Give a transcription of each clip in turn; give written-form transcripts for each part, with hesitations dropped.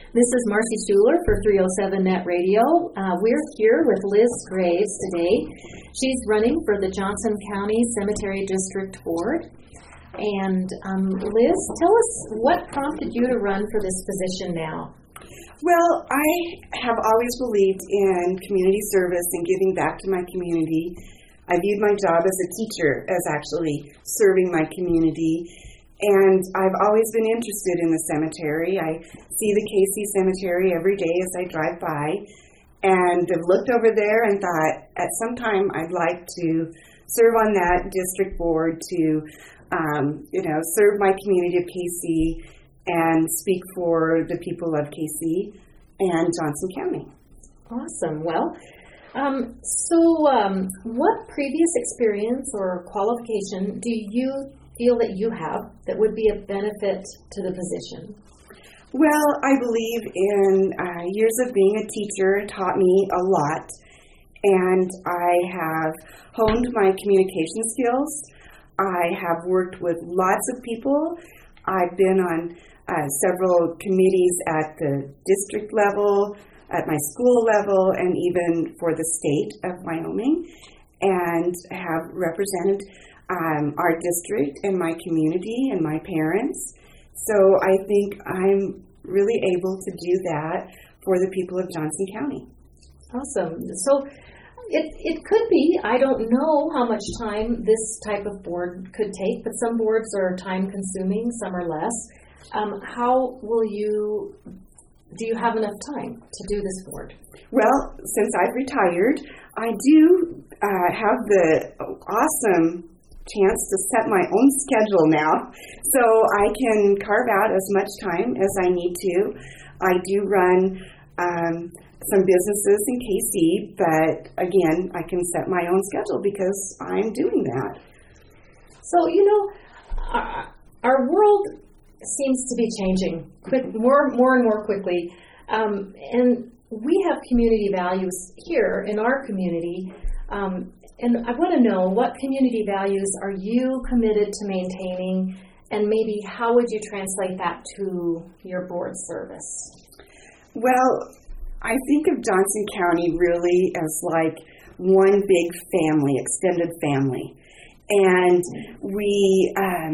This is Marcy Schuler for 307 Net Radio. We're here with Liz Graves today. She's running for the Johnson County Cemetery District Board. And Liz, tell us what prompted you to run for this position now? Well, I have always believed in community service and giving back to my community. I viewed my job as a teacher as actually serving my community. And I've always been interested in the cemetery. I see the Casey Cemetery every day as I drive by, and I've looked over there and thought at some time I'd like to serve on that district board to, serve my community of Casey and speak for the people of Casey and Johnson County. Awesome. Well, what previous experience or qualification do you feel that you have that would be of benefit to the position? Well, I believe in years of being a teacher taught me a lot, and I have honed my communication skills. I have worked with lots of people. I've been on several committees at the district level, at my school level, and even for the state of Wyoming, and have represented our district and my community and my parents. So I think I'm really able to do that for the people of Johnson County. Awesome. So it could be, I don't know how much time this type of board could take, but some boards are time consuming, some are less. Do you have enough time to do this board? Well, since I've retired, I do have the awesome chance to set my own schedule now, so I can carve out as much time as I need to. I do run some businesses in KC, but again, I can set my own schedule because I'm doing that. So, our world seems to be changing more and more quickly, and we have community values here in our community. And I want to know, what community values are you committed to maintaining, and maybe how would you translate that to your board service? Well, I think of Johnson County really as like one big family, extended family. And we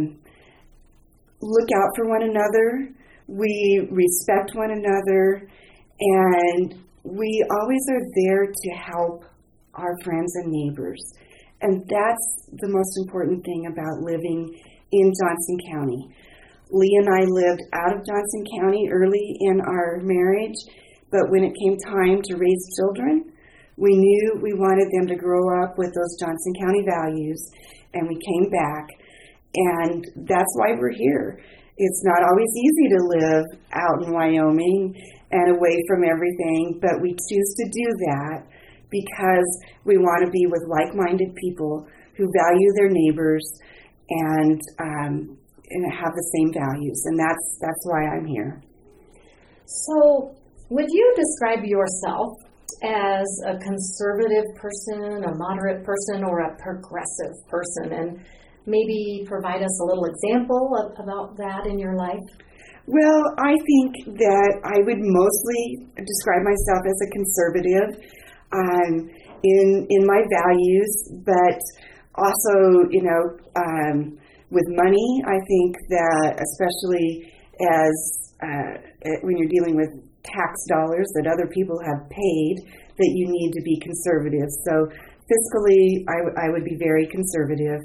look out for one another, we respect one another, and we always are there to help our friends and neighbors. And that's the most important thing about living in Johnson County. Lee and I lived out of Johnson County early in our marriage, but when it came time to raise children, we knew we wanted them to grow up with those Johnson County values, and we came back. And that's why we're here. It's not always easy to live out in Wyoming and away from everything, but we choose to do that because we want to be with like-minded people who value their neighbors and have the same values. And that's why I'm here. So, would you describe yourself as a conservative person, a moderate person, or a progressive person? And maybe provide us a little example about that in your life? Well, I think that I would mostly describe myself as a conservative in my values, but also, with money, I think that especially when you're dealing with tax dollars that other people have paid, that you need to be conservative. So fiscally, I would be very conservative.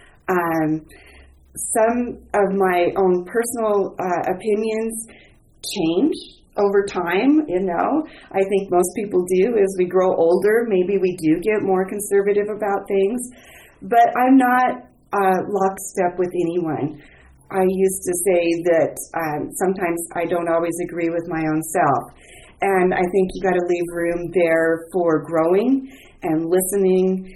Some of my own personal opinions change over time, I think most people do. As we grow older, maybe we do get more conservative about things, but I'm not lockstep with anyone. I used to say that sometimes I don't always agree with my own self, and I think you got to leave room there for growing and listening.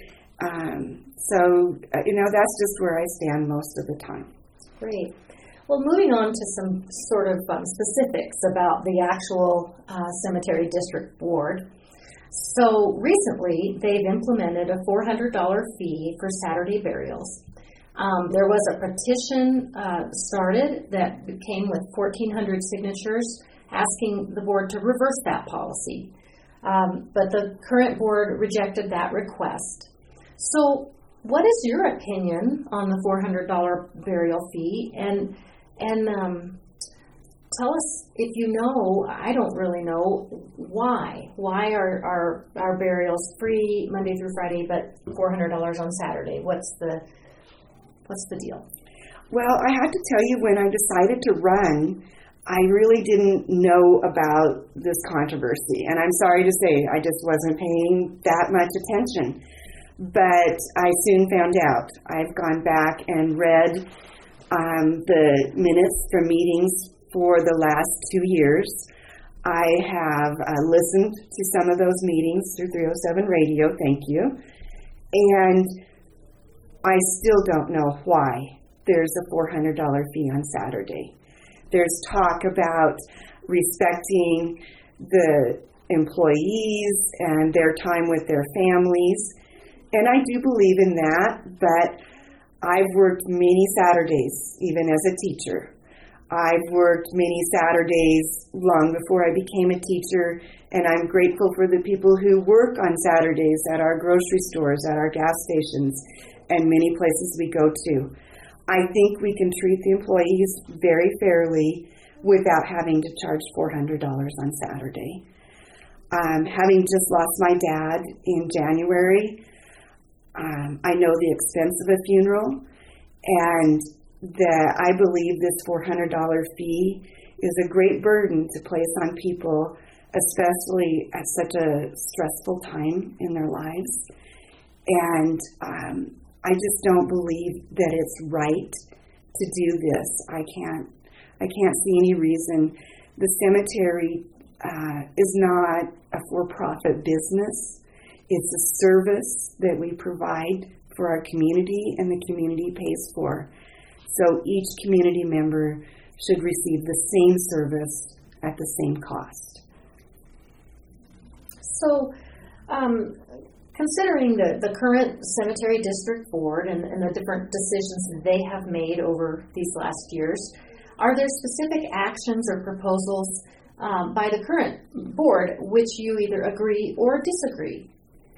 That's just where I stand most of the time. Great. Well, moving on to some sort of specifics about the actual Cemetery District Board. So recently, they've implemented a $400 fee for Saturday burials. There was a petition started that came with 1,400 signatures asking the board to reverse that policy. But the current board rejected that request. So what is your opinion on the $400 burial fee? And tell us, if you know, I don't really know, why. Why are our burials free Monday through Friday, but $400 on Saturday? What's the deal? Well, I have to tell you, when I decided to run, I really didn't know about this controversy. And I'm sorry to say, I just wasn't paying that much attention. But I soon found out. I've gone back and read the minutes from meetings for the last 2 years. I have listened to some of those meetings through 307 Radio, thank you. And I still don't know why there's a $400 fee on Saturday. There's talk about respecting the employees and their time with their families. And I do believe in that, but I've worked many Saturdays, even as a teacher. I've worked many Saturdays long before I became a teacher, and I'm grateful for the people who work on Saturdays at our grocery stores, at our gas stations, and many places we go to. I think we can treat the employees very fairly without having to charge $400 on Saturday. Having just lost my dad in January, I know the expense of a funeral, and that I believe this $400 fee is a great burden to place on people, especially at such a stressful time in their lives. And I just don't believe that it's right to do this. I can't see any reason. The cemetery is not a for-profit business. It's a service that we provide for our community, and the community pays for. So each community member should receive the same service at the same cost. So, considering the current cemetery district board and the different decisions that they have made over these last years, are there specific actions or proposals by the current board which you either agree or disagree?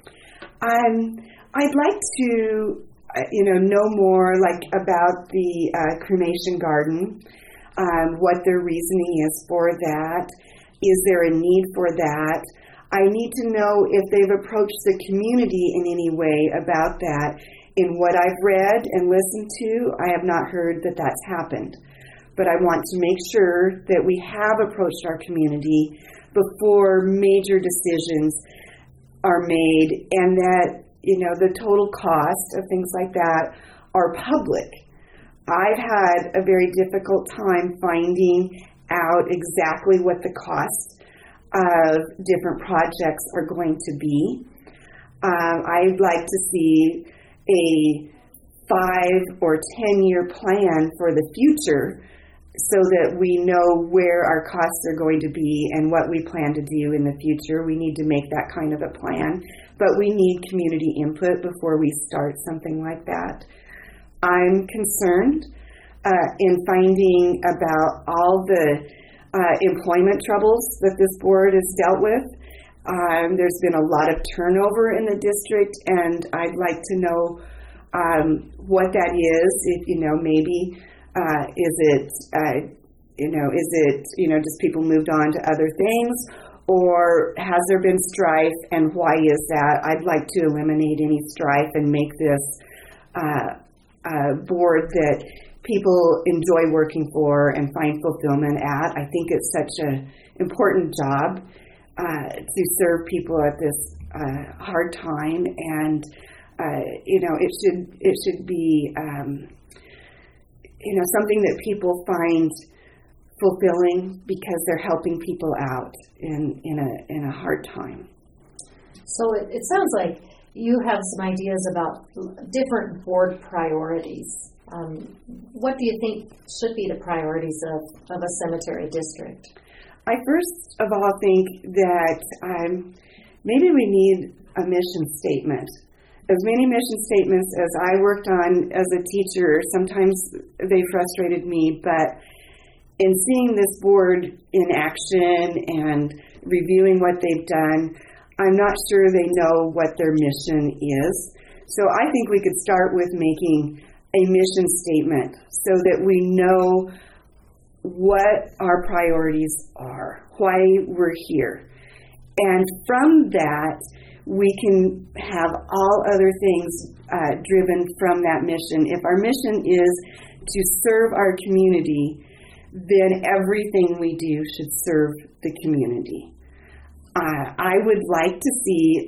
I'd like to, know more about the cremation garden, what their reasoning is for that. Is there a need for that? I need to know if they've approached the community in any way about that. In what I've read and listened to, I have not heard that that's happened. But I want to make sure that we have approached our community before major decisions are made, and that, the total cost of things like that are public. I've had a very difficult time finding out exactly what the cost of different projects are going to be. I'd like to see a 5 or 10-year plan for the future so that we know where our costs are going to be and what we plan to do in the future. We need to make that kind of a plan, but we need community input before we start something like that. I'm concerned in finding about all the employment troubles that this board has dealt with. There's been a lot of turnover in the district, and I'd like to know what that is. If maybe is it just people moved on to other things, or has there been strife, and why is that? I'd like to eliminate any strife and make this a board that people enjoy working for and find fulfillment at. I think it's such an important job to serve people at this hard time, and it should be something that people find fulfilling because they're helping people out in a hard time. So it sounds like you have some ideas about different board priorities. What do you think should be the priorities of a cemetery district? I first of all think that maybe we need a mission statement. As many mission statements as I worked on as a teacher, sometimes they frustrated me, but in seeing this board in action and reviewing what they've done, I'm not sure they know what their mission is. So I think we could start with making a mission statement so that we know what our priorities are, why we're here. And from that, we can have all other things driven from that mission. If our mission is to serve our community, then everything we do should serve the community. I would like to see,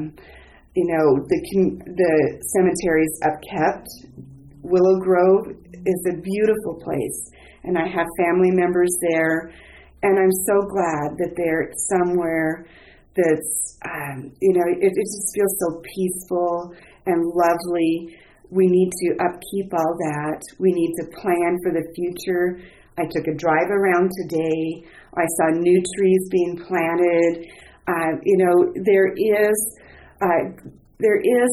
the cemeteries upkept. Willow Grove is a beautiful place, and I have family members there, and I'm so glad that they're somewhere that's, it just feels so peaceful and lovely. We need to upkeep all that. We need to plan for the future. I took a drive around today. I saw new trees being planted. There is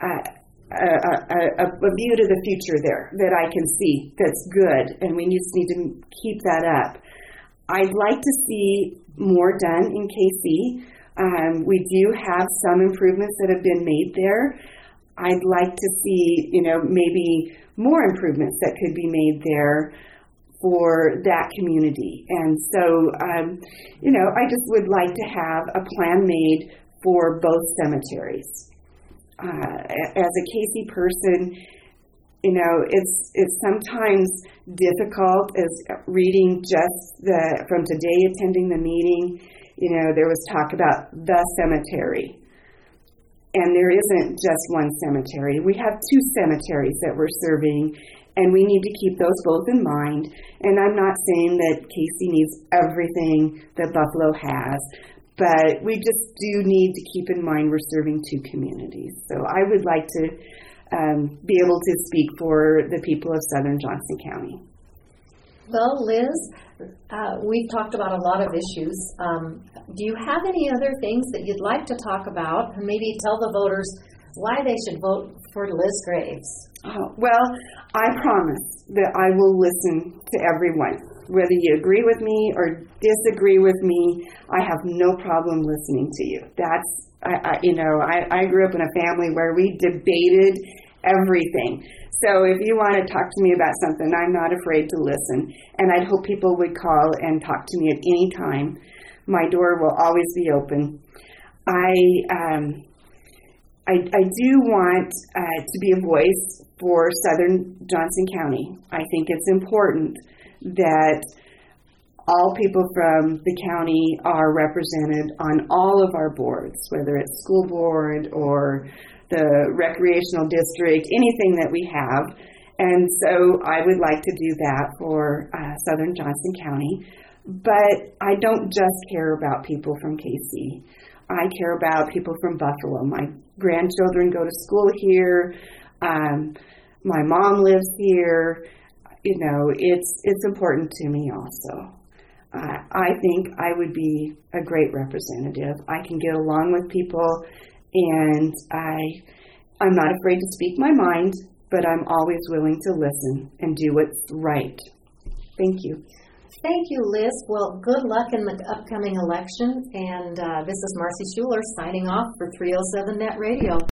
a view to the future there that I can see that's good, and we just need to keep that up. I'd like to see more done in KC. We do have some improvements that have been made there. I'd like to see, maybe more improvements that could be made there for that community. And so, I just would like to have a plan made for both cemeteries. As a Casey person, it's sometimes difficult as reading just from today attending the meeting. There was talk about the cemetery. And there isn't just one cemetery. We have two cemeteries that we're serving, and we need to keep those both in mind. And I'm not saying that Casey needs everything that Buffalo has, but we just do need to keep in mind we're serving two communities. So I would like to be able to speak for the people of Southern Johnson County. Well, Liz, we've talked about a lot of issues. Do you have any other things that you'd like to talk about, and maybe tell the voters why they should vote for Liz Graves? Well, I promise that I will listen to everyone. Whether you agree with me or disagree with me, I have no problem listening to you. I grew up in a family where we debated everything. So if you want to talk to me about something, I'm not afraid to listen. And I'd hope people would call and talk to me at any time. My door will always be open. I do want to be a voice for Southern Johnson County. I think it's important that all people from the county are represented on all of our boards, whether it's school board or the recreational district, anything that we have. And so I would like to do that for Southern Johnson County. But I don't just care about people from KC. I care about people from Buffalo. My grandchildren go to school here. My mom lives here. It's important to me also. I think I would be a great representative. I can get along with people, and I'm not afraid to speak my mind, but I'm always willing to listen and do what's right. Thank you. Thank you, Liz. Well, good luck in the upcoming election. And this is Marcy Schuler signing off for 307 Net Radio.